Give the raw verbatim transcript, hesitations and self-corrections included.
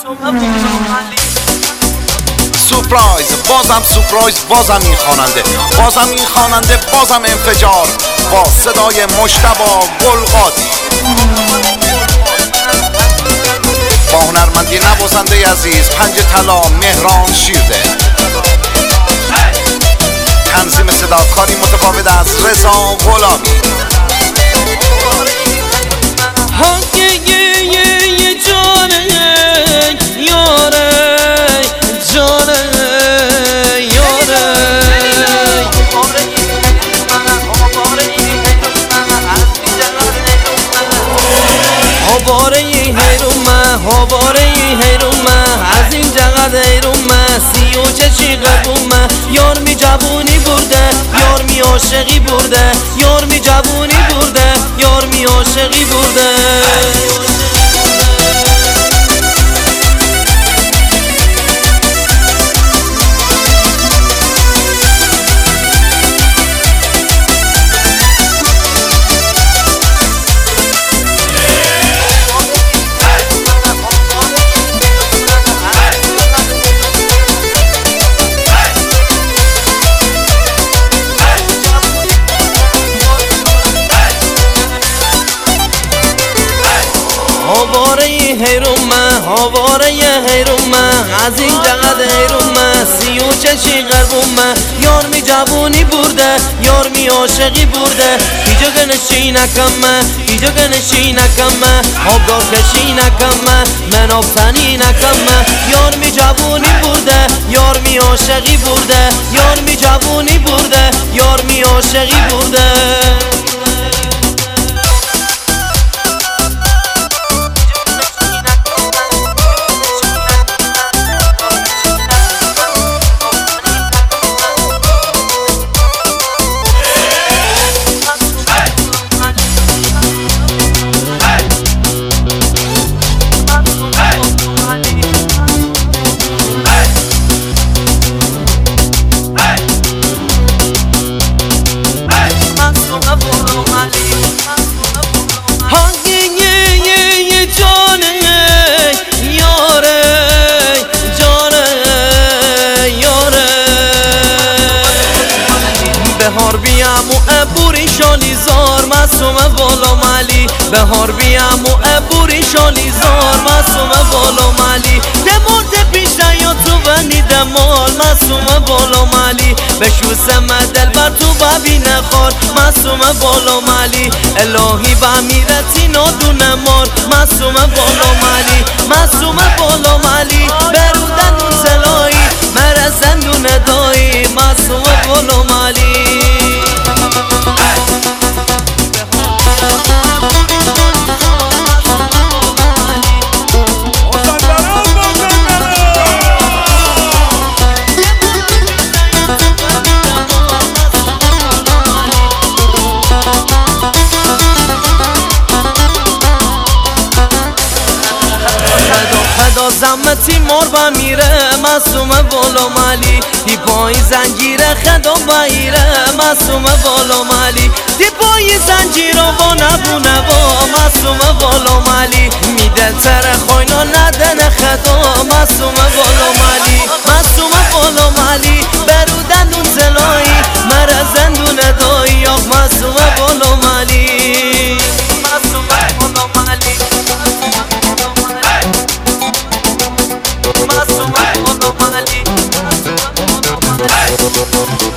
سورپرایز، بازم سورپرایز، بازم این خواننده، بازم این خواننده، بازم انفجار با صدای مجتبی گلقادی، با هنرمندی نوازنده عزیز پنج طلا مهران شیرده، تنظیم صداکاری متفاوت از رضا غلامی. هواره هیرومه هواره هیرومه از این جغد هیرومه سی و چشی قبومه یار می جوونی برده یار می عاشقی برده یار می جوونی برده یار می عاشقی برده هواره هیرومه هواره هیرومه از این جغد هیرومه سی و چشی قلبومه یار می جوونی برده یار می عاشقی برده ایجا گنشی نکمه ایجا گنشی نکمه آبدار کشی نکمه من آب تنی نکمه یار می جوونی برده یار می عاشقی برده یار می جوونی برده یار می عاشقی برده بهار بیام و ابوری شالی زار معصوم بالا مالی بهار بیام و ابوری شالی زار معصوم بالا مالی دمرد پیش یا تو بندی دمال معصوم بالا مالی بشوسم دل بر تو ببین خار معصوم بالا مالی الهی با امیرتی نادون مار معصوم بالا مالی معصوم بالا مالی برودن اون زلایی مرزن دون دایی معصوم بالا مالی زمتی مار با میره معصوم بالا مالی دی پای زنجیره خدا بایره معصوم بالا مالی دی پای زنجیره با نبونه با معصوم بالا مالی میدل تر خوینا ندن خدا معصوم بالا مالی معصوم بالا مالی برودن اون زلایی مرزن دون دایی آخ معصوم بالا مالی معصوم بالا مالی معصوم بالا مالی